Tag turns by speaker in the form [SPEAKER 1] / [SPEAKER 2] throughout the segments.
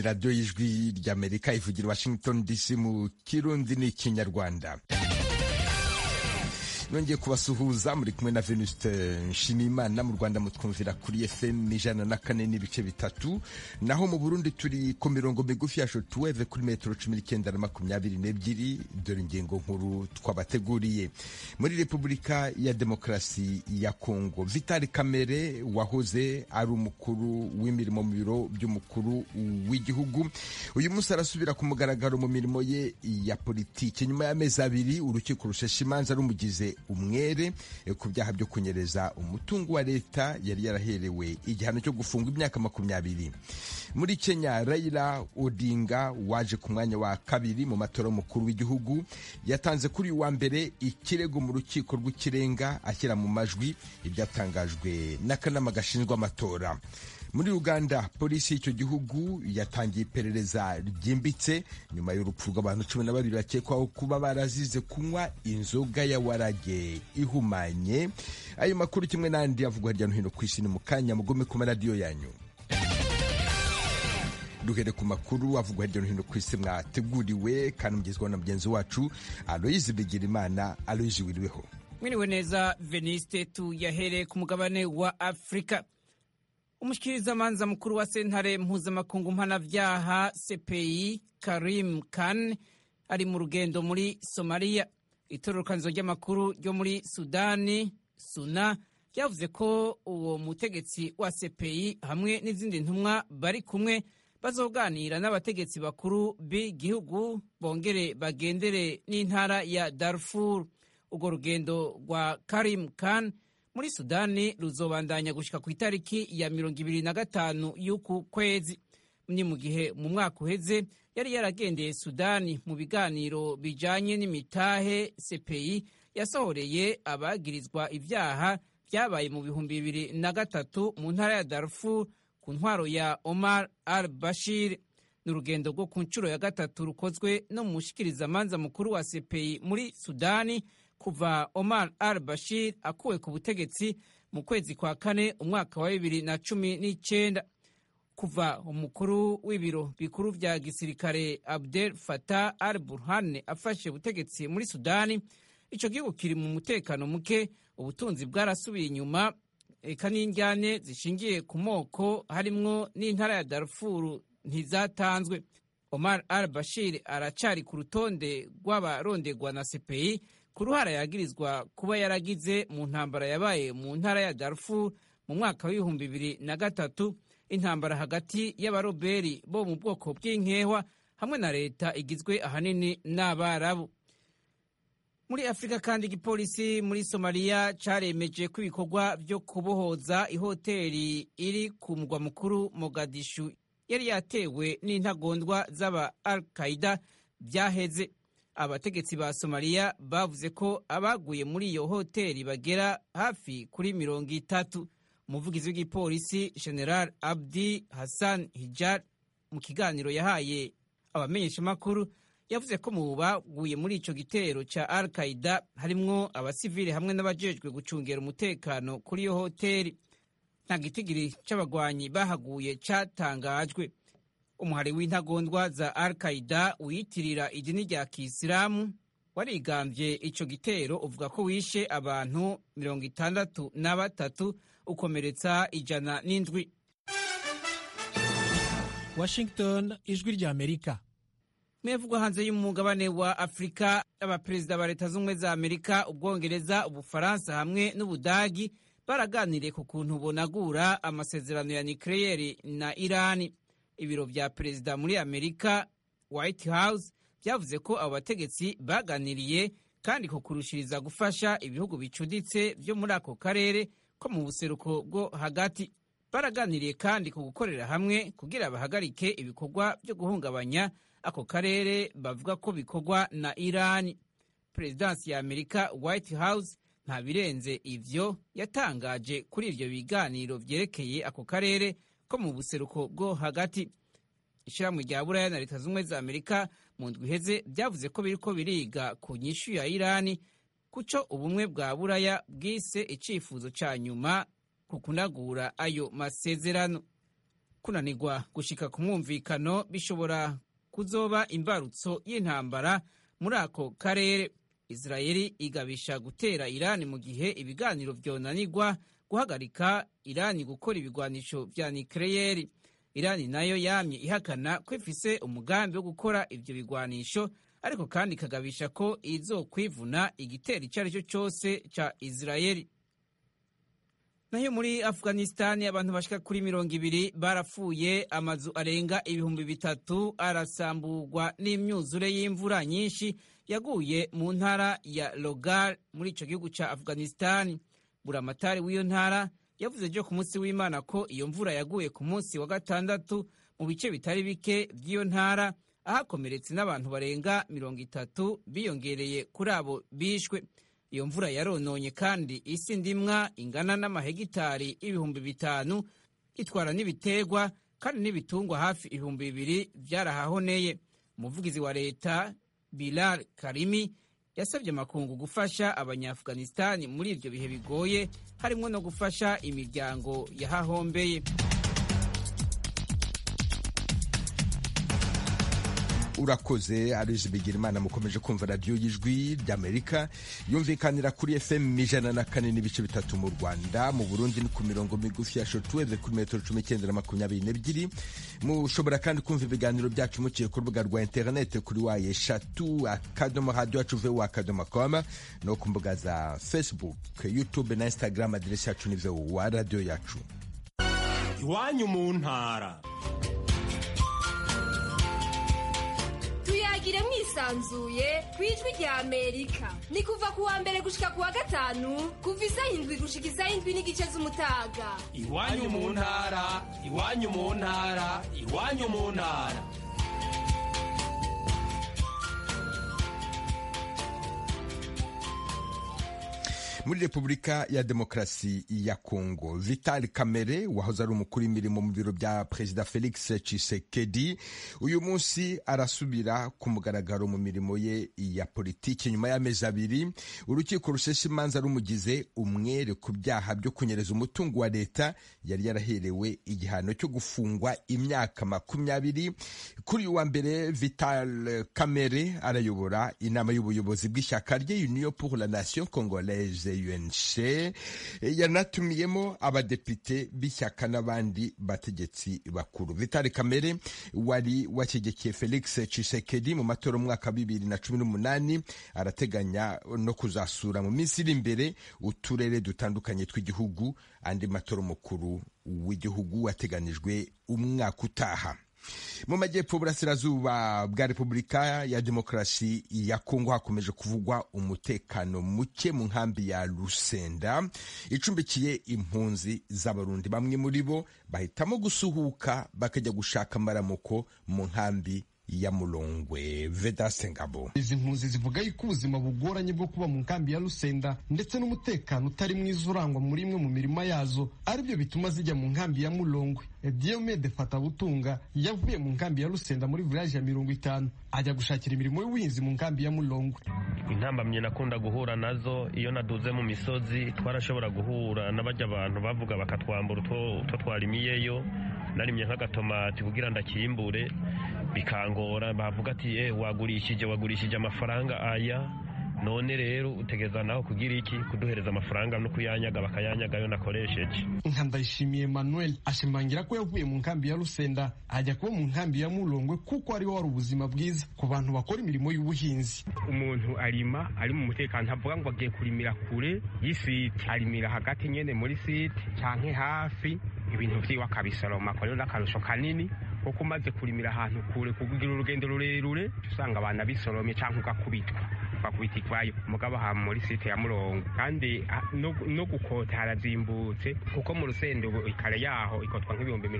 [SPEAKER 1] radiyo y'ijwi ry'Amerika ivugira Washington DC mu Kirundi n'ikinyarwanda. Nongeye kubasuhuza, muri kumwe na Venuste Nshimiyimana. Mu Rwanda mutwumvira kuri FM 104.3, naho mu Burundi turi ku mirongo migufi ya shortwave kuri metero 19 na 22. Dore ingingo nkuru twabateguriye. Muri Repubulika ya Demokarasi ya Kongo, Vital Kamerhe wahoze ari umukuru w'imirimo mu biro by'umukuru w'igihugu, uyu munsi arasubira ku mugaragaro mu mirimo ye ya politiki nyuma y'amezi abiri urukiko rushesha imanza rumugize umwere ku byaha byo kunyereza umutungo wa leta yari yaraherewe igihano cyo gufungwa imyaka 20. Muri Kenya, Raila Odinga waje ku mwanya wa kabiri mu matora y'umukuru w'igihugu yatanze kuri uwa mbere ikirego mu rukiko rw'ikirenga ashyira mu majwi ibyatangajwe n'akanama gashinzwe amatora. Muri Uganda, polisi y'icyo gihugu yatangiye iperereza ryimbitse nyuma y'urupfu rw'abantu 12 bakekwaho kuba barazize kunywa inzoga ya warage ihumanye. Ayo makuru kimwe n'andi avugwa hirya no hino ku isi ni mu kanya, mugome ku maradiyo yanyu. Duhere ku makuru avugwa hirya no hino ku isi mwateguriwe kandi mugezwaho na mugenzi wacu Aloyizi Bigirimana. Aloyizi, wiriweho?
[SPEAKER 2] Mwiriwe neza Veniste. Tuyahere ku mugabane wa Afrika. Umushikirizamanza mukuru wa sentare mpuzamakungu mpanavyaha CPI Karim Khan ari mu rugendo muri Somalia. Itororokanizo ry'amakuru ryo muri Sudani SUNA yavuze ko uwo mutegetsi wa CPI hamwe n'izindi ntumwa bari kumwe bazoganira n'abategetsi bakuru b'igihugu bongere bagendere n'intara ya Darfur. Urwo rugendo rwa Karim Khan muri Sudani ruzobandanya gushika ku itariki ya 25 y'uku kwezi. Ni mu gihe mu mwaka uheze yari yaragendeye Sudani mu biganiro bijanye n'imitahe CPI yasohoreye abagirizwa ivyaha vyabaye mu 2003 mu ntara ya Darfur ku ntwaro ya Omar al-Bashir. N'urugendo rwo ku ncuro ya gatatu rukozwe no mushikirizamanza mukuru wa CPI muri Sudani kuva Omar al-Bashir akuwe ku butegetsi mu kwezi kwa kane umwaka wa 2019. Kuva umukuru w'ibiro bikuru vya gisirikare Abdel Fattah al-Burhan afashe ubutegetsi muri Sudani, ico gihugu kiri mu mutekano muke, ubutunzi bwarasubiye inyuma, eka n'indyane zishingiye ku moko harimwo n'intara ya Darfur ntizatanzwe. Omar al-Bashir aracari ku rutonde rw'abarondegwa na CPI ku ruhara yagirizwa kuba yaragize mu ntambara yabaye mu ntara ya Darfur mu mwaka wa 2003, intambara hagati y'abaroberi bo mu bwoko bw'inkehwa hamwe na leta igizwe ahanini n'Abarabu. Muri Afrika kandi, igipolisi muri Somalia caremeje ko ibikorwa byo kubohoza ihoteri iri ku mugwa mukuru Mogadishu yari yatewe n'intagondwa z'aba Al-Qaeda byaheze. Abategetsi ba Somalia bavuze ko abaguye muri iyo hoteri bagera hafi kuri 30. Umuvugizi w'igipolisi General Abdi Hassan Hijar mu kiganiro yahaye abamenyeshamakuru yavuze ko mu baguye muri ico gitero ca Al-Qaeda harimwo abasivili hamwe n'abajejwe gucungera umutekano kuri iyo hoteri. Nta gitigiri c'abagwanyi bahaguye catangajwe. Umuhari w'intagondwa za Al-Qaeda wiyitirira idini rya Kisilamu warigambye ico gitero uvuga ko wishe abantu 63 ukomeretsa 107.
[SPEAKER 3] Washington, ijwi rya Amerika.
[SPEAKER 2] Mevugwa hanze y'umugabane wa Afrika, abaperezida ba leta z'ubumwe za Amerika, Ubwongereza, Ubufaransa hamwe n'Ubudagi baraganiriye ku kuntu bonagura amasezerano ya nucleaire na Irani. Ibiro vya perezida muri Amerika White House byavuze ko abo bategetsi baganiriye kandi ko kurushiriza gufasha ibihugu bicuditse byo muri ako karere ko mu buseruko bwo hagati. Baraganiriye kandi ku gukorera hamwe kugira bahagarike ibikorwa byo guhungabanya ako karere bavuga ko bikorwa na Irani. Presidansi ya Amerika White House nta birenze ivyo yatangaje kuri ivyo biganiro vyerekeye ako karere ko mu buseruko bwo hagati. Ishirahamwe rya Buraya na leta z'ubumwe za Amerika mu ndwi iheze byavuze ko biriko biriga ku nyishu ya Irani kuco ubumwe bwa Buraya bwise icifuzo ca nyuma ku kunagura ayo masezerano. kunanirwa gushika ku mwumvikano bishobora kuzoba imbarutso y'intambara muri ako karere. Israeli igabisha gutera Irani mu gihe ibiganiro vyonanirwa guhagarika Irani gukora ibigwanisho vya nucleaire. Irani nayo yamye ihakana ko ifise umugambi wo gukora ivyo bigwanisho, ariko kandi ikagabisha ko izokwivuna igitero ico ari cyo cose ca Israeli. Nayo muri Afghanistan abantu bashika kuri 200 barapfuye, amazu arenga 3,000 arasamburwa n'imyuzure y'imvura nyinshi yaguye mu ntara ya Logar muri ico gihugu ca Afghanistan. Buramatari w'iyo ntara yavuze ejo ku munsi w'Imana ko iyo mvura yaguye ku munsi wa gatandatu mu bice bitari bike by'iyo ntara, ahakomeretse n'abantu barenga 30 biyongereye kuri abo bishwe. Iyo mvura yarononye kandi isi ndimwa ingana n'amahegitari 5,000, itwara n'ibiterwa kandi n'ibitungwa hafi 2,000 vyarahahoneye. Umuvugizi wa leta Bilal Karimi yasabye amakungu gufasha abanyafghanistan muri ivyo bihe bigoye, harimwo no gufasha imiryango yahahombeye.
[SPEAKER 1] Urakoze Aloys Bigirimana. Mukomeje kumva radio y'Ijwi ry'Amerika yumvikanira kuri FM 104.3 mu Rwanda. Mu Burundi ni ku mirongo migufi ya shortwave kuri metero 1922. Mushobora kandi kumva ibiganiro byacu muciye ku rubuga rwa internet kuri @radio.com no ku mbuga za Facebook, YouTube na Instagram. Adresi yacu ni VOA radio yacu.
[SPEAKER 4] Iwanyu mu ntara.
[SPEAKER 5] Tuyagire mwisanzuye kwijwi rya Amerika. Ni kuva kuwa mbere gushika kuwa gatanu kuva 7 gushika 7 n'igice z'umutaga.
[SPEAKER 4] Iwanyu mu ntara, iwanyu mu ntara, iwanyu mu ntara.
[SPEAKER 1] Muri Repubulika ya Demokarasi ya Kongo, Vital Kamerhe wahoze ari umukuru w'imirimo mu biro bya Perezida Felix Tshisekedi uyu munsi arasubira ku mugaragaro mu mirimo ye ya politiki nyuma y'amezi 2. Urukiko rushesha imanza rumugize umwere ku byaha byo kunyereza umutungo wa leta yari yaraherewe igihano cyo gufungwa imyaka 20. Kuri uwa mbere Vital Kamerhe arayobora inama y'ubuyobozi bw'ishyaka rye Union pour la Nation Congolaise UNC, yanatumiyemo abadepite b'ishyaka n'abandi bategetsi bakuru. Vital Kamerhe wari wategekeye Felix Tshisekedi mu matora mwaka 2018 arateganya no kuzasura mu minsi iri imbere uturere dutandukanye tw'igihugu. Andi matora mukuru w'igihugu ateganijwe umwaka utaha. Mu majyepfo burasirazuba bwa Repubulika ya Demokarasi ya Kongo hakomeje kuvugwa umutekano muke mu nkambi ya Lusenda icumbikiye impunzi z'abarundi. Bamwe muri bo bahitamo gusuhuka bakajya gushaka amaramuko mu nkambi ya Mulongwe. Vedaste Ngabo.
[SPEAKER 6] Izi mpunzi zivuga yuko ubuzima bugoranye bwo kuba mu nkambi ya Lusenda ndetse n'umutekano utari mwiza urangwa muri imwe mu mirima yazo aribyo bituma zijya mu nkambi ya Mulongwe. Diomede Fatabutunga yavuye mu nkambi ya Lusenda muri village ya 50 ajya gushakira imirimo y'ubuhinzi mu nkambi ya Mulongwe.
[SPEAKER 7] Intambamye nakunda guhura nazo iyo naduze mu misozi, twarashobora guhura n'abajya abantu bavuga bakatwambura utwo twarimiyeyo. Narimye nk'agatomati kugira ndakimbure bikangora, bavuga ati wagurishije amafaranga aya, none rero utegeza naho kugira iki kuduhereza amafaranga no kuyanyaga bakayanyaga yo nakoresheje.
[SPEAKER 6] Ndayishimiye Emmanuel ashimangira ko yavuye mu nkambi ya Lusenda ajya kuba mu nkambi ya Mulongwe kuko ari wari ubuzima bwiza ku bantu bakora imirimo y'ubuhinzi.
[SPEAKER 8] Umuntu arima ari mu mutekano, ntavuga ngo agiye kurimira kure y'isite, arimira hagati nyene muri site canke hafi, ibintu vyiwe akabisoroma ko rero n'akarusho kanini kuko umaze kurimira ahantu kure kugira urugendo rurerure usanga abana bisoromye canke ugakubitwa ikwayo mugabo ha muri site ya Mulongwe. Kandi no gukota harazimbutse kuko mu Rusendo ikare yaho ikotwa nk'ibihumbi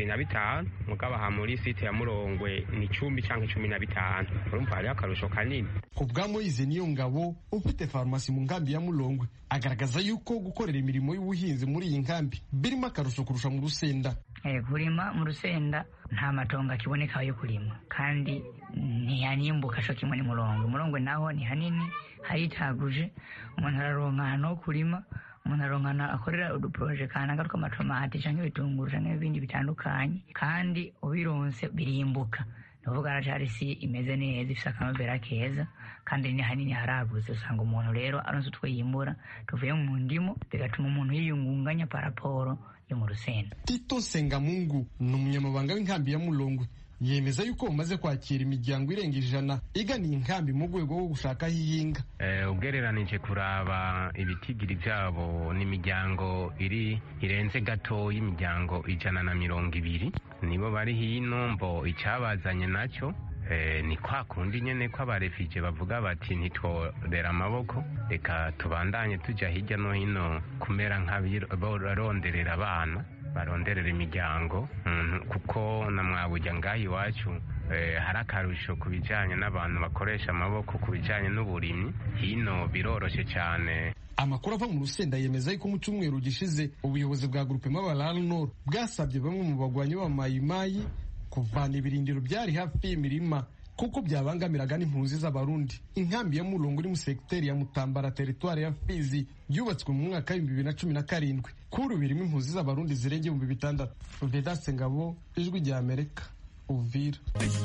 [SPEAKER 8] 25 mugabo ha muri site ya Mulongwe ni 10 canke 15. urumva ari akarusho kanini.
[SPEAKER 6] Kubwa Moize niyo ngabo ufite farmasi mu nkambi ya Mulongwe agaragaza yuko gukorera imirimo y'ubuhinzi muri iyi nkambi birimo akarusho kurusha mu Rusenda.
[SPEAKER 9] Kurima mu Rusenda nta matongo kiboneka yo kurima kandi ntiyanimbuka sho kimwe ni Mulongwe naho ni hanini haritaguje, umuntu araronka no kurima umuntu aronkana akorera uduproje kanaka tw'amatomati canke ibitunguru canke ibindi bitandukanye, kandi ubironse birimbuka. Nuvuga aracari isi imeze neza, ifise akanovera keza, kandi ni hanini haragutse. Usanga umuntu rero aronse utwo yimbura tuvuye mu ndimo, bigatuma umuntu yiyungunganya paraporo yo mu Rusenda.
[SPEAKER 6] Tito Sengamungu ni umunyamabanga w'inkambi ya Mulongwe, yemeza yuko bamaze kwakira imiryango irenga 100 iganiye inkambi mu rwego rwo gushaka hihinga.
[SPEAKER 8] Ugereranije kuraba ibitigiri byabo n'imiryango irenze gato y'imiryango 120 nibo bari hino. Mbo icyabazanye nacyo ni kwa kundi nyene ko abarefije bavuga bati ntitworera amaboko, reka tubandanye tujya hirya no hino kumera nk'abaronderera abana, baronderera imiryango, kuko na mwabujya ngaho iwacu hari akarusho ku bijyanye n'abantu bakoresha amaboko ku bijyanye n'uburimyi. Hino biroroshe cyane.
[SPEAKER 6] Amakuru ava mu Rusenda yemeza yuko mu cyumweru gishize ubuyobozi bwa Groupement Barara Nord bwasabye bamwe mu bagwanyi ba Mayimayi kuvana ibirindiro byari hafi y'imirima kuko byabangamiraga n'impunzi z'abarundi. Inkambi ya Mulongwe iri mu sekiteri ya Mutambara, teritwari ya Fizi, yubatswe mu mwaka wa 2017. Kuri birimo impunzi z'abarundi zirenge 600. Vedaste Ngabo, Ijwi rya Amerika, Uvira.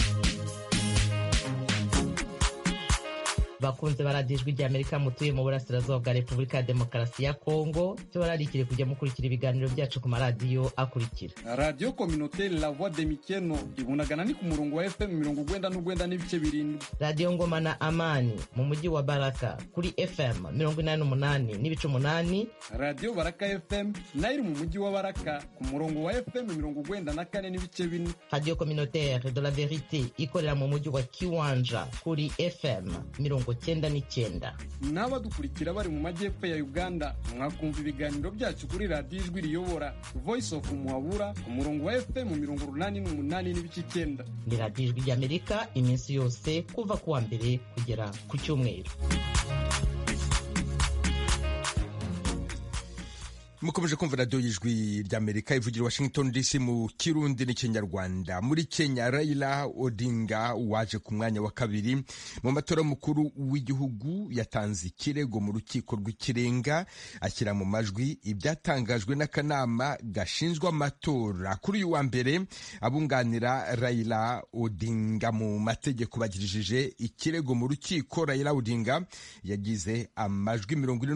[SPEAKER 10] Bakunze baradijwi rya Amerika mutuye mu burasirazuba bwa Repubulika ya Demokarasi ya Kongo, tubararikire kujya mukurikira ibiganiro byacu ku maradiyo akurikira:
[SPEAKER 11] Radio Communautaire La Voix de Mikeno ibunagana ni ku murongo wa FM 99 n'ibice 7.
[SPEAKER 10] Radio Ngoma na Amani mu mujyi wa Baraka kuri FM 88 n'ibice 8.
[SPEAKER 11] Radio Baraka FM nayo mu mujyi wa Baraka ku murongo wa FM 94 n'ibice 4.
[SPEAKER 10] Radio Communautaire de la Vérité ikorera mu mujyi wa Kiwanja kuri FM 99.
[SPEAKER 11] N'abadukurikira bari mu majyepfo ya Uganda mwakumva ibiganiro byacu kuri Radio Ijwi Riyobora, Voice of Muhabura ku murongo wa FM 88 n'ibice 9.
[SPEAKER 10] Ni Radio Ijwi rya Amerika iminsi yose kuva kuwa mbere kugera ku cyumweru.
[SPEAKER 1] Mukomeje kumva Radio y'Ijwi ry'Amerika ivugira Washington DC mu Kirundi n'Ikinyarwanda. Muri Kenya, Raila Odinga waje ku mwanya wa kabiri mu matora mukuru w'igihugu yatanze ikirego mu rukiko rw'ikirenga ashyira mu majwi ibyatangajwe n'akanama gashinzwe amatora. Kuri uyu wa mbere, abunganira Raila Odinga mu mategeko bagirishije ikirego mu rukiko. Raila Odinga yagize amajwi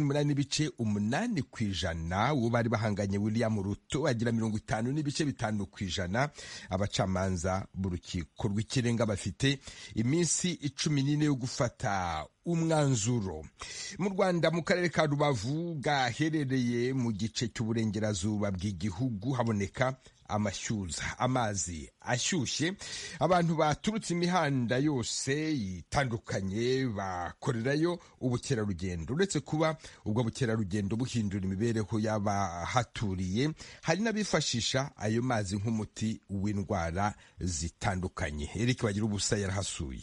[SPEAKER 1] 48.8%. Uwo bari bahanganye William Ruto agira 50.5%. Abacamanza b'urukiko rw'ikirenga bafite iminsi 14 yo gufata umwanzuro. Mu Rwanda, mu karere ka Rubavu gaherereye mu gice cy'uburengerazuba bw'igihugu haboneka amashyuza, amazi ashyushye. Abantu baturutse imihanda yose itandukanye bakorerayo ubukerarugendo. Uretse kuba ubwo bukerarugendo buhindura imibereho y'abahaturiye, hari n'abifashisha ayo mazi nk'umuti w'indwara zitandukanye. Eric Bagirubusa yarahasuye.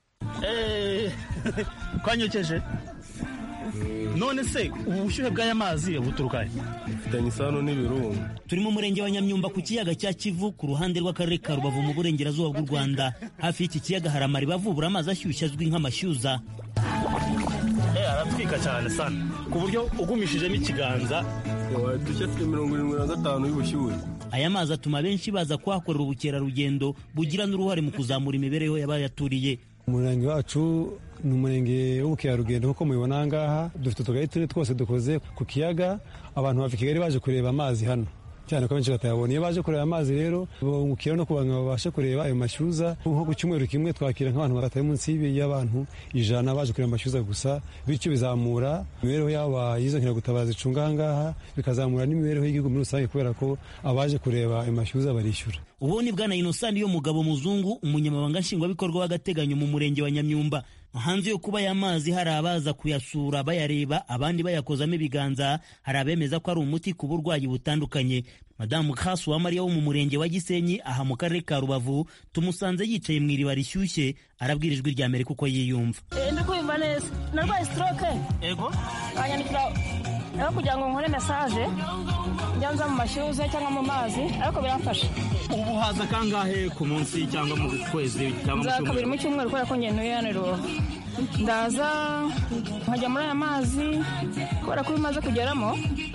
[SPEAKER 12] Kwanyokeje none se ubushyuhe bw'aya mazi buturuka
[SPEAKER 13] bifitanye isano n'ibirunga.
[SPEAKER 12] Turi mu murenge wa Nyamyumba ku kiyaga cya Kivu ku ruhande rw'akarere ka Rubavu mu burengerazuba bw'u Rwanda. Hafi y'iki kiyaga hari amariba avubura amazi ashyushye azwi nk'amashyuza. Arapfika cyane sana ku buryo ugumishijemo ikiganza
[SPEAKER 13] dushya 75 y'ubushyuhe.
[SPEAKER 12] Aya mazi atuma benshi baza kuhakorera ubukerarugendo bugira n'uruhare mu kuzamura imibereho y'abayaturiye.
[SPEAKER 14] Umurenge wacu ni umurenge w'ubukerarugendo nk'uko mubibona aha ngaha. Dufite utugari tune twose dukoze ku kiyaga. Abantu bava i Kigali baje kureba amazi hano, cyane ko benshi batayabona. Iyo baje kureba amazi rero bungukira no kubantu babashe kureba ayo mashyuza. Nko ku cyumweru kimwe twakira nk'abantu batari munsi y'abantu 100 baje kureba amashyuza gusa, bityo bizamura imibereho yabo y'izo nkeragutabara zicunga aha ngaha, bikazamura n'imibereho y'igihugu muri rusange kubera ko abaje kureba ayo mashyuza barishyura.
[SPEAKER 12] Ubu ni Bwana Innocent yo mugabo muzungu, umunyamabanga nshingwabikorwa w'agateganyo mu murenge wa Nyamyumba. Hanze yo kuba aya mazi hari abaza kuyasura bayareba, abandi bayakozamo ibiganza. Hari abemeza ko ari umuti ku burwayi butandukanye. Madamu Kasu wa Maria wo mu murenge wa Gisenyi aha mu karere ka Rubavu, tumusanze yicaye mu iriba rishyushye, arabwira Ijwi rya Amerika uko yiyumva.
[SPEAKER 15] Ndikumva neza, narwaye stroke.
[SPEAKER 12] Ego
[SPEAKER 15] banyandikira aho kugira ngo nkore message njyanza mu mashyuza cyangwa mu mazi, ariko biramfasha.
[SPEAKER 12] Ubu haza kangahe ku munsi cyangwa mu kwezi cyangwa mu
[SPEAKER 15] cyumweru? Mu cyumweru kubera ko ngendo yanero ndaza nkajya muri aya mazi kubera ko bimaze kugeramo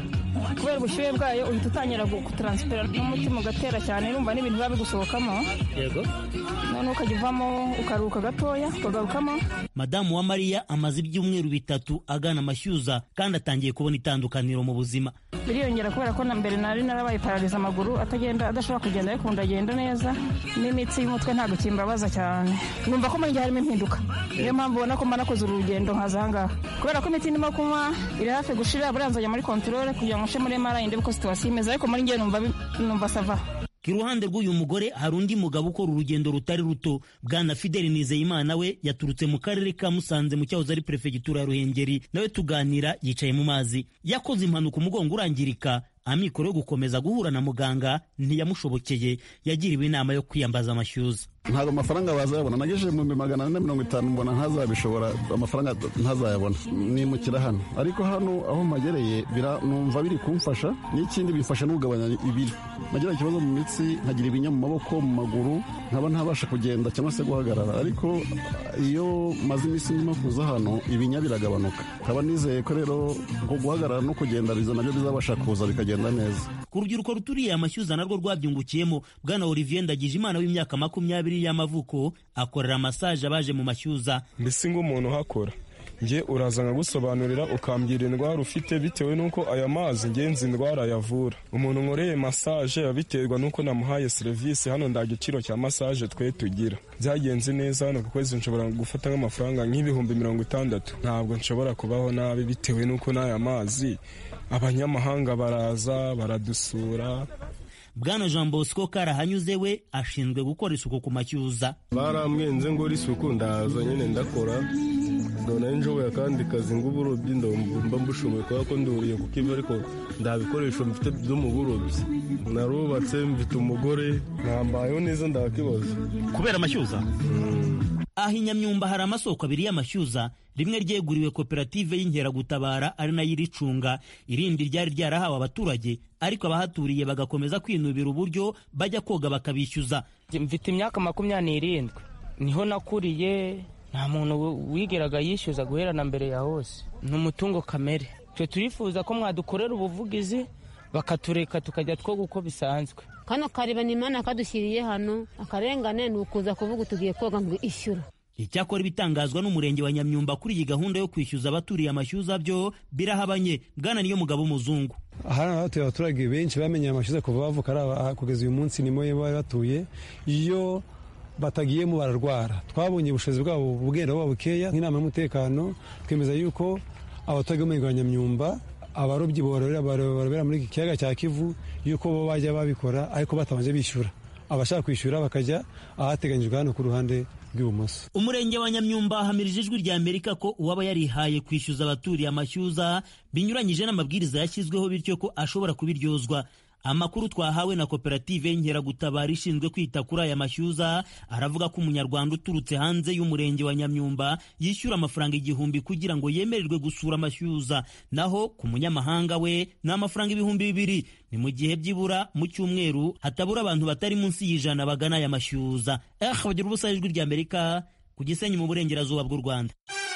[SPEAKER 15] kubera ubushyuhe bwayo uhita utangira gutaransifera n'umutima ugatera cyane urumva n'ibintu biba bigusohokamo
[SPEAKER 12] yego
[SPEAKER 15] none ukajya uvamo ukaruhuka gatoya ukagarukamo.
[SPEAKER 12] Madamu wa Mariya amaze ibyumweru 3 agana amashyuza kandi atangiye kubona itandukaniro mu buzima.
[SPEAKER 15] Biriyongera kubera ko na mbere nari narabaye paraliza amaguru atagenda adashobora kugenda ariko ndagenda neza n'imitsi y'umutwe ntabwo kimbabaza cyane. Numva ko muri njye harimo impinduka. Niyo mpamvu ubona ko mba nakoze urugendo nkaza ahangaha kubera ko imiti ndimo kunywa iri hafi gushira buranzajya muri controle kugira ngo nshe muri MRI ndebe ko situation imeze ariko muri njye numva sava.
[SPEAKER 12] Iruhande rw'uyu mugore hari undi mugabo ukora urugendo rutari ruto. Bwana Fideli Nizeyimana we yaturutse mu karere ka Musanze mu cyahoze ari prefegitura ya Ruhengeri, nawe tuganira yicaye mu mazi. Yakoze impanuka umugongo urangirika, amikoro yo gukomeza guhura na muganga ntiyamushobokeye, yagiriwe inama yo kwiyambaza amashyuza.
[SPEAKER 16] Ntabwo amafaranga bazayabona, nagejeje mu 450 mbona ntazabishobora, amafaranga ntazayabona, nimukira hano. Ariko hano aho magereye numva biri kumfasha, n'ikindi bifasha no kugabanya ibiro. Nagira ikibazo mu mitsi, nkagira ibinya mu maboko, mu maguru, nkaba ntabasha kugenda cyangwa se guhagarara, ariko iyo maze iminsi ndimo kuza hano ibinya biragabanuka. Nkaba nizeye ko rero guhagarara no kugenda biza nabyo bizabasha kuza bikagenda neza.
[SPEAKER 12] Ku rubyiruko ruturiye amashyuza narwo rwabyungukiyemo. Bwana Olivier Ndagijimana w'imyaka 20 y'amavuko akorera massage abaje mu mashyuza.
[SPEAKER 17] Mbese ngo umuntu hakora nge uraza nkagusobanurira ukambwira indwara ufite bitewe nuko aya mazi ngenzi indwara yavura. Umuntu nkoreye massage yabiterwa nuko namuhaye service hano ndagiciro cya massage twe tugira. Byagenze neza hano ku kwezi nshobora gufata nk'amafaranga nk'ibihumbi 60. Ntabwo nshobora kubaho nabi bitewe nuko n'aya mazi abanyamahanga baraza baradusura.
[SPEAKER 12] Bwana Jean Bosco Karahanyuze we ashinzwe gukora isuku ku mashyuza.
[SPEAKER 13] Baramwenze ngo isuku ndaza nyine ndakora, none njoboye akandi kazi ng'uburobyi mba mbushoboye kubera ko nduriye ku kivu, ariko ndabikoresho mfite byo mu burobyi. Narubatse mfite umugore, nambayeho neza ndakibazo
[SPEAKER 12] kubera amashyuza. Aho i Nyamyumba hari amasoko 2 y'amashyuza, rimwe ryeguriwe koperative y'Inkeragutabara ari nayo iricunga, irindi ryari ryarahawe abaturage, ariko abahaturiye bagakomeza kwinubira uburyo bajya koga bakabishyuza.
[SPEAKER 18] Mfite imyaka 27 niho nakuriye, nta muntu wigeraga yishyuza guhera na mbere ya hose, n'umutungo kamere. Twe turifuza ko mwadukorera ubuvugizi bakatureka tukajya twoga uko bisanzwe.
[SPEAKER 19] Kano karibana Imana kadushyiriye hano, akarengane ni ukuza kuvuga tugiye koga ngo ishyura.
[SPEAKER 12] Icyakora ibitangazwa n'umurenge wa Nyamyumba kuri iyi gahunda yo kwishyuza abaturiye amashyuza byo birahabanye. Bwana niyo mugabo muzungu.
[SPEAKER 14] Aha hatuye abaturage benshi bamenye amashyuza kuva bavuka kugeza uyu munsi nimo batuye. Iyo batagiyemo bararwara. Twabonye ubushobozi bwabo bugenda bukeya nk'inama y'umutekano, twemeza yuko abaturage bo mu Nyamyumba abarobyi bororera muri iki kiyaga cya Kivu yuko bo bajya babikora ariko batabanje bishyura. Abashaka kwishyura bakajya ahateganyijwe hano ku ruhande rw'ibumoso.
[SPEAKER 12] Umurenge wa Nyamyumba hamirije ijwi rya Amerika ko uwaba yarihaye kwishyuza abaturiye amashyuza binyuranyije n'amabwiriza yashyizweho, bityo ko ashobora kubiryozwa. Amakuru twahawe na koperative y'Inkeragutabara ishinzwe kwita kuri aya mashyuza aravuga ko umunyarwanda uturutse hanze y'umurenge wa Nyamyumba yishyura amafaranga 1000 kugira ngo yemererwe gusura amashyuza, naho ku munyamahanga we ni amafaranga 2000. Ni mu gihe byibura mu cyumweru hatabura abantu batari munsi y'ijana bagana aya mashyuza. Bagira ubusa ijwi rya Amerika ku Gisenyi mu burengerazuba bw'u Rwanda.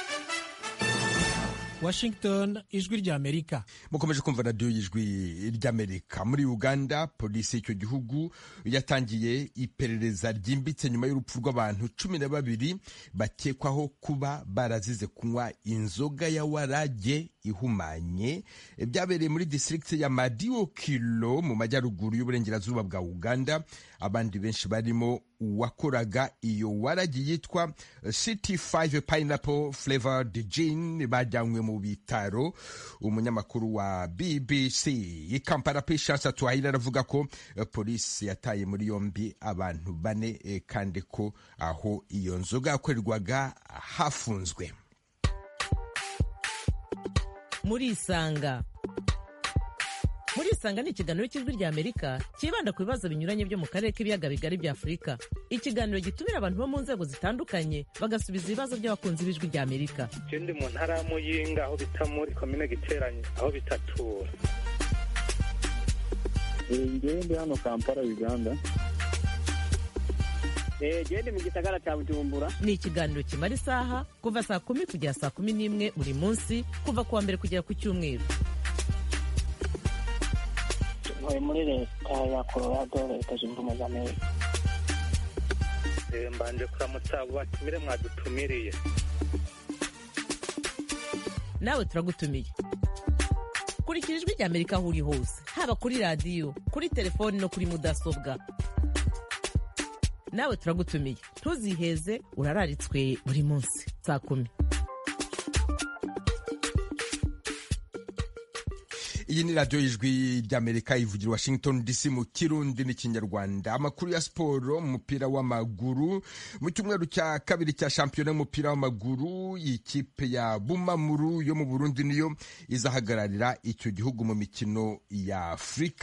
[SPEAKER 3] Washington, ijwi rya Amerika.
[SPEAKER 1] Mukomeje kumva radio y'ijwi ry'Amerika. Muri Uganda, polisi y'icyo gihugu yatangiye iperereza ryimbitse nyuma y'urupfu rw'abantu 12 bakekwaho kuba barazize kunywa inzoga ya warage ihumanye. Byabereye muri district ya Madiokilo mu majyaruguru y'uburengerazuba bwa Uganda. Abandi benshi barimo uwakoraga iyo warage yitwa City 5 Pineapple Flavored Gin bajyanywe mu bitaro. Umunyamakuru wa BBC i Kampala Patience Twahira aravuga ko polisi yataye muri yombi abantu 4 kandi ko aho iyo nzoga yakorerwaga hafunzwe.
[SPEAKER 10] Muri Isanga ni ikiganiro cy'ijwi rya Amerika kibanda ku bibazo binyuranye byo mu karere k'ibiyaga bigari bya Afurika. Ikiganiro gitumira abantu bo mu nzego zitandukanye bagasubiza ibibazo by'abakunzi b'ijwi rya Amerika.
[SPEAKER 20] Ndi mu ntara ya Muyinga aho bita muri komine Giteranye aho bitatura.
[SPEAKER 21] Ndi hano Kampala Uganda.
[SPEAKER 22] Ndi mu gisagara cya Bujumbura.
[SPEAKER 10] Ni ikiganiro kimara isaha kuva saa 10 kugera saa 11 buri munsi kuva kuwa mbere kugera ku cyumweru.
[SPEAKER 2] ntuye muri leta ya Colorado, leta zunze ubumwe za Amerika.
[SPEAKER 20] Mbanje kuramutsa abo batumire mwadutumiriye.
[SPEAKER 10] Nawe turagutumiye. Kurikira Ijwi ry'Amerika aho uri hose, haba kuri radiyo, kuri telefoni no kuri mudasobwa. Nawe turagutumiye, ntuziheze, urararitswe buri munsi 10:00.
[SPEAKER 1] Iyi ni radiyo y'Ijwi ry'Amerika ivugira Washington DC mu Kirundi n'ikinyarwanda. Amakuru ya siporo mu mupira w'amaguru. Mu cyumweru cya kabiri cya shampiyona y'umupira w'amaguru, ikipe ya Bumamuru yo mu Burundi niyo izahagararira icyo gihugu mu mikino ya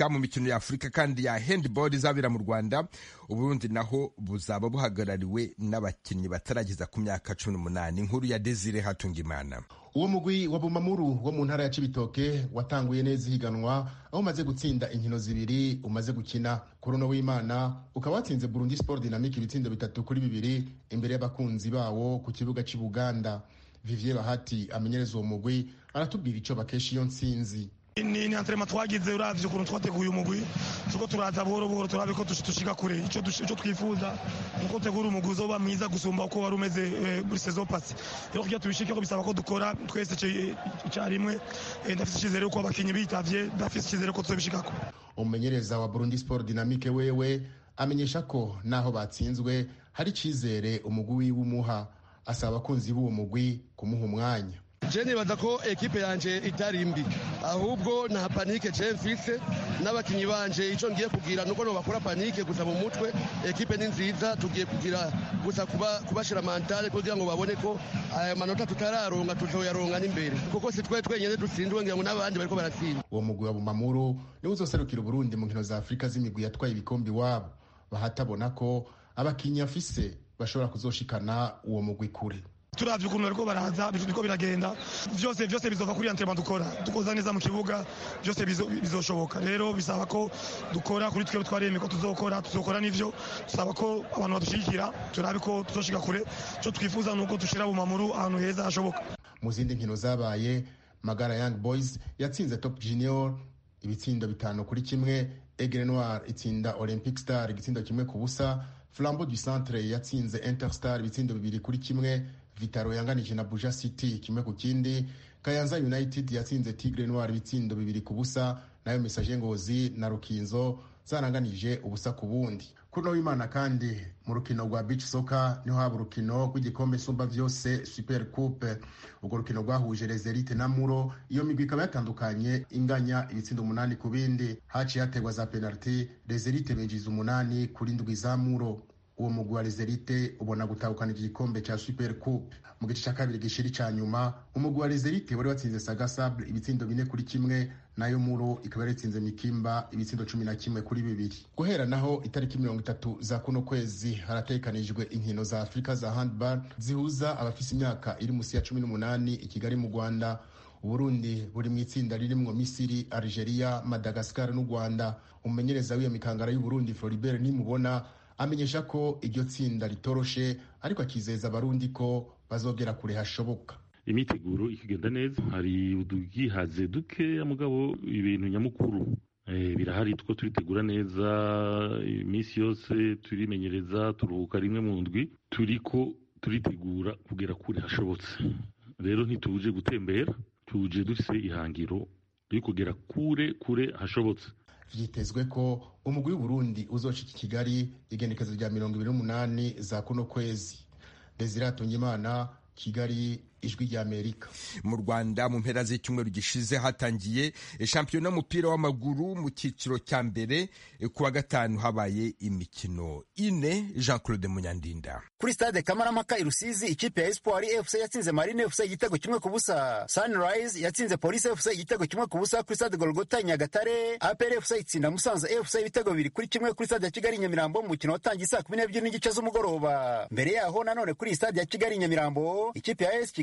[SPEAKER 1] Afurika kandi ya handball izabera mu Rwanda. Uburundi naho buzaba buhagarariwe n'abakinnyi batarageza ku myaka 18. Inkuru ya Desire Hatungimana.
[SPEAKER 5] Uwo mugwi wa Bumamuru wo mu ntara ya Cibitoke watanguye neza ihiganwa aho umaze gutsinda inkino zibiri umaze gukina. Kuruno w'Imana ukaba watsinze Burundi Sport Dynamique ibitsindo 3-2 imbere y'abakunzi bawo ku kibuga cy'i Buganda. Vivier Bahati amenyereza uwo mugwi aratubwira icyo bakesha iyo ntsinzi.
[SPEAKER 23] Ni entraînement twagize uravye ukuntu twateguye umugwi tuko turaza buhoro buhoro turabe ko tushika kure icyo twifuza nuko tegura umugwi uzoba mwiza gusumba uko wari umeze muri saison passée. Rero kugira tubishike ko bisaba ko dukora twese icyarimwe. Ndafite icyizere ko abakinyi bitavye, ndafite icyizere ko tuzobishikako. Umumenyereza wa Burundi Sport Dynamique wewe amenyesha ko naho batsinzwe hari icyizere umugwi w'umuha, asaba abakunzi b'uwo mugwi kumuha umwanya.
[SPEAKER 24] Je nibaza ko ekipe yanje itari mbi, ahubwo nta panike je mfise n'abakinyi banje ico ngiye kugira nuko no bakora panike gusa mu mutwe. Ekipe ni nziza, tugiye kugira gusa kubashira mentale kugira ngo babone ko aya manota tutararonga tuzoyaronga n'imbere, kuko si twe twenyene dutsindwe ngira ngo n'abandi bariko baratsinda. Uwo mugwi wa Bumamuru niwe uzoserukira Burundi mu nkino za Afrika z'imigwi yatwaye ibikombe wabo. Bahatabona ko abakinyi afise bashobora kuzoshikana uwo mugwi kure. Turavye ukuntu bariko baraza biko biragenda vyose bizova kuri entraînement dukora dukoza neza mu kibuga byose bizoshoboka. Rero bisaba ko dukora kuri twe twareme ko tuzokora n'ivyo dusaba ko abantu badushikira turabe ko tuzoshika kure. Cyo twifuza nuko dushira Bumamuru ahantu heza hashoboka. Mu zindi nkino zabaye Magara Young Boys yatsinze Top Junior ibitsindo 5-1. Aigle Noir itsinda Olympic Star igitsindo 1-0. Flambeau du Centre yatsinze Interstar ibitsindo 2-1. Vitaro yanganije na Buja City 1-0. Kayanza United yatsinze Tigre Noir ibitsindo 2-0. Nayo Message Ngozi na Rukinzo zaranganije ubusa ku bundi. Kuno w'Imana kandi mu rukino rwa beach soccer niho haba urukino rw'igikombe sumba vyose Super Coupe. Ubwo rukino rwahuje Les Elites na Muro, iyo migwi ikaba yatandukanye inganya ibitsindo 8 ku bindi. Haciye hategwa za penalty, Les Elites binjiza 8 kuri 7 za Muro. Uwo mugwi wa Les Elites ubona gutahukana igikombe ca Super Coupe. Mu gice cya kabiri gishiri ca nyuma umugwi wa Les Elites wari watsinze Saga Sable ibitsindo 4-1, nayo Muro ikaba yaritsinze Mikimba ibitsindo 11-2. Guhera naho itariki 30 za kuno kwezi haratekanijwe inkino za Afrika za handball zihuza abafise imyaka iri musi ya 18 i Kigali mu Rwanda. Burundi buri mu itsinda ririmwo Misiri, Algeria, Madagascar n'u Rwanda. Umumenyereza w'iyo mikangara y'u Burundi Floribert Nimubona amenyesha ko iryo tsinda ritoroshe ariko akizeza abarundi ko bazogera kure hashoboka.
[SPEAKER 25] Imiteguro ikigenda neza, hari udugihaze duke mugabo ibintu nyamukuru birahari two turitegura neza iminsi yose, turimenyereza, turuhuka rimwe mu ndwi, turiko turitegura kugera kure hashobotse. Rero ntituje gutembera, tuje dufise ihangiro ryo kugera kure hashobotse.
[SPEAKER 5] Vyitezwe ko umugwi w'Uburundi uzoshika i Kigali igenekezo rya 28 za kuno kwezi. Desire Hatungimana, Kigali, Ijwi rya Amerika.
[SPEAKER 1] Mu Rwanda mu mpera z'icyumweru gishize hatangiye shampiyona y'umupira w'amaguru mu cyiciro cya mbere. Kuwa gatanu habaye imikino ine. Jean Claude Munyandinda.
[SPEAKER 26] Kuri stade Kamarampaka i Rusizi, ikipe ya Espoir FC yatsinze Marine FC igitego 1-0. Sunrise yatsinze Police FC igitego 1-0 kuri stade Golgota Nyagatare. APR FC itsinda Musanze FC ibitego 2-1 kuri stade ya Kigali Nyamirambo mu mukino watangiye saa 12 n'igice z'umugoroba. Mbere yaho nanone kuri stade ya Kigali Nyamirambo, ikipe ya AS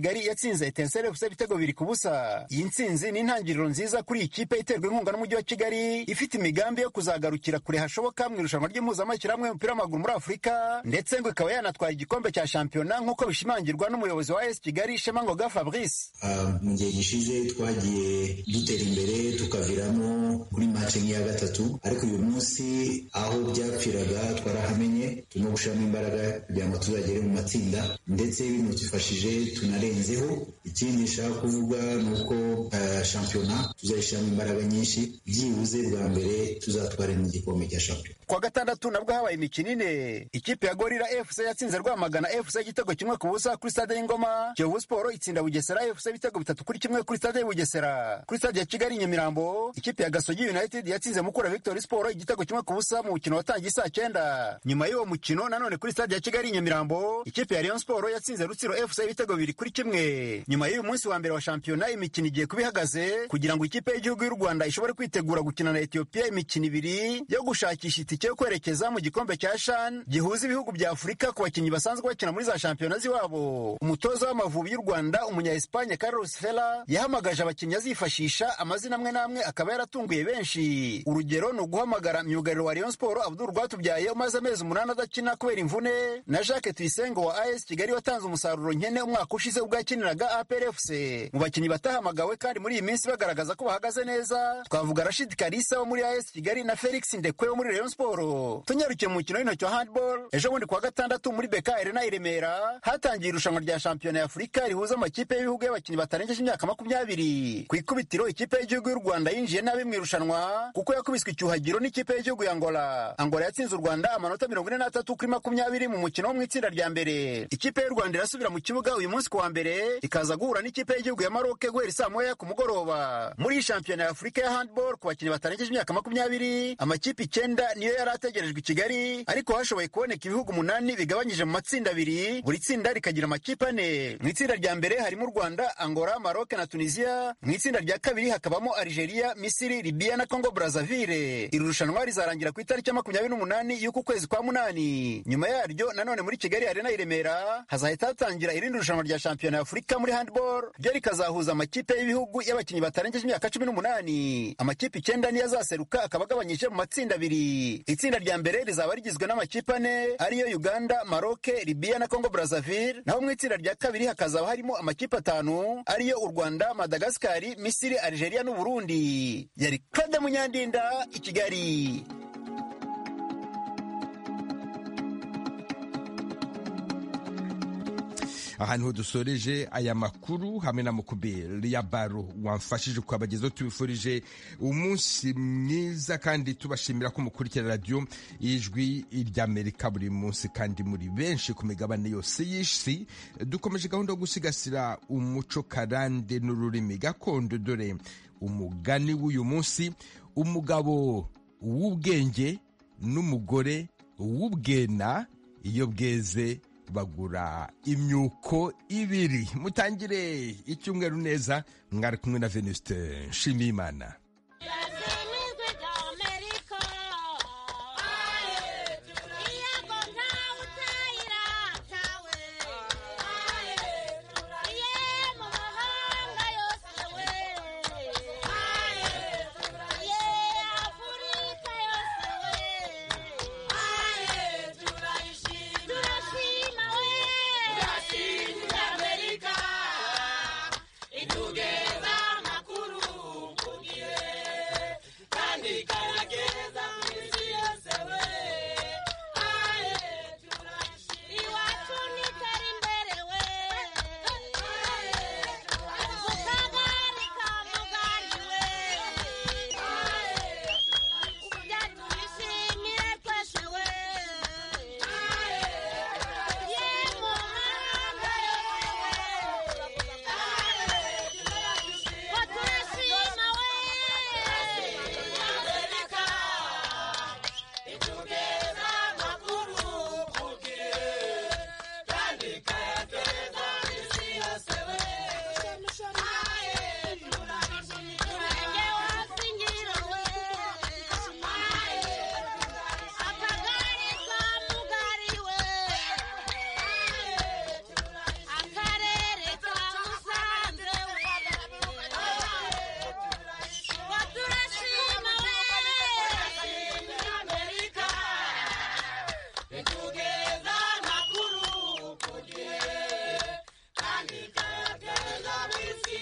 [SPEAKER 26] Kigali yatsinze Etincelle FC ibitego 2-0. Iyi ntsinzi ni intangiriro nziza kuri iyi kipe iterwa inkunga n'umujyi wa Kigali ifite imigambi yo kuzagarukira kure hashoboka mu irushanwa ry'impuzamashyirahamwe y'umupira w'amaguru muri Afurika, ndetse ngo ikaba yanatwara igikombe cya shampiyona nk'uko bishimangirwa n'umuyobozi wa AS Kigali Shema Ngoga Fabrice.
[SPEAKER 4] Mu gihe gishize twagiye dutera imbere tukaviramo kuri match ya gatatu, ariko uyu munsi aho byapfiraga twarahamenye, turimo gushiramo imbaraga kugira ngo tuzagere mu matsinda, ndetse bino tufashije tunarenzeho. Ikindi nshaka kuvuga ni uko shampiyona tuzayishyiramo imbaraga nyinshi, byibuze bwa mbere tuzatware mu gikombe cya shampiyona.
[SPEAKER 26] Kwa gatandatu nabwo habaye imikino ine. Ikipe ya Gorilla FC yatsinze Rwamagana FC igitego 1-0 kuri stade y'Ingoma. Kiyovu Sport itsinda Bugesera FC ibitego 3-1 kuri stade ya Bugesera. Kuri stade ya Kigali Nyamirambo, ikipe ya Gasogi United yatsinze Mukura Victory Sport igitego 1-0 mu mukino watangiye saa 9. Nyuma y'uwo mukino nanone kuri stade ya Kigali Nyamirambo, ikipe ya Rayon Sport yatsinze Rutsiro FC ibitego 2-1. Nyuma y'uyu munsi wa mbere wa shampiyona, imikino igiye kubihagaze kugira ngo ikipe y'igihugu y'u Rwanda ishobore kwitegura gukina na Ethiopia imikino 2 yo gushakisha itike yo kwerekeza mu gikombe cya CHAN gihuza ibihugu bya Afurika ku bakinnyi basanzwe bakina muri za shampiyona ziwabo. Umutoza w'Amavubi y'u Rwanda umunya Espagne Carlos Vela yahamagaje abakinnyi azifashisha, amazina amwe namwe akaba yaratunguye benshi. Urugero ni uguhamagara myugariro wa Rayon Sport Abdul Rwatubyaye umaze amezi 8 adakina kubera imvune, na Jacques Tuyisenge wa AS Kigali watanze umusaruro nkene umwaka ushize ubwo yakiniraga APR FC. Mu bakinnyi batahamagawe kandi muri iyi minsi bagaragaza ko bahagaze neza, twavuga Rashid Kalisa wo muri AS Kigali na Felix Ndekwe wo muri Rayon Sport. Tunyarukiye mu mukino w'intoki wa handball, ejo bundi kwa gatandatu muri BK Arena i Remera hatangiye irushanwa rya shampiyona ya Afurika rihuza amakipe y'ibihugu y'abakinnyi batarengeje imyaka 20. Ku ikubitiro ikipe y'igihugu y'u Rwanda yinjiye nabi mu irushanwa kuko yakubiswe icyuhagiro n'ikipe y'igihugu ya Angola. Angola yatsinze u Rwanda amanota 43 kuri 20 mu mukino wo mu itsinda rya mbere. Ikipe y'u Rwanda irasubira mu kibuga uyu munsi kuwa mbere ikaza guhura n'ikipe y'igihugu ya Maroc guhera saa 9 ku mugoroba. Muri shampiyona ya Afurika ya handball ku bakinnyi batarengeje imyaka 20, amakipe 9 niyo yarategerejwe i Kigali, ariko hashoboye kuboneka ibihugu 8 bigabanyije mu matsinda 2, buri tsinda rikagira amakipe 4. Mu itsinda rya mbere harimo u Rwanda, Angola, Maroc na Tunisia. Mu itsinda rya kabiri hakabamo Algeria, Misiri, Libya na Congo Brazzaville. Iri rushanwa rizarangira ku itariki ya 28 y'uku kwezi kwa 8. Nyuma yaryo nanone muri Kigali Arena i Remera hazahita hatangira irindi rushanwa rya shampiyona ya Afurika muri handball, ryo rikazahuza amakipe y'ibihugu y'abakinnyi batarengeje imyaka 18. Amakipe 9 niyo azaseruka akaba agabanyije mu matsinda 2. Itsinda rya mbere rizaba rigizwe n'amakipe 4 ariyo Uganda, Maroc, Libya na Congo Brazzaville. Naho mu itsinda rya kabiri hakazaba harimo amakipe 5 ariyo u Rwanda, Madagascar, Misiri, Algeria n'u Burundi. Yari Claude Munyandinda i Kigali.
[SPEAKER 1] ahantu dusoreje aya makuru hamwe na Mukubeli ya Baro wamfashije kwabagezo. Tubifurije umunsi mwiza kandi tubashimira ko mukurikira radio Ijwi ry'Amerika buri munsi kandi muri benshi ku migabane yose y'isi. Dukomeje gahunda yo gusigasira umuco karande n'ururimi gakondo, dore umugani w'uyu munsi: umugabo w'ubwenge n'umugore w'ubwena iyo bweze bagura imyuko 2. Mutangire icyumweru neza, mwari kumwe na Venuste Nshimiyimana.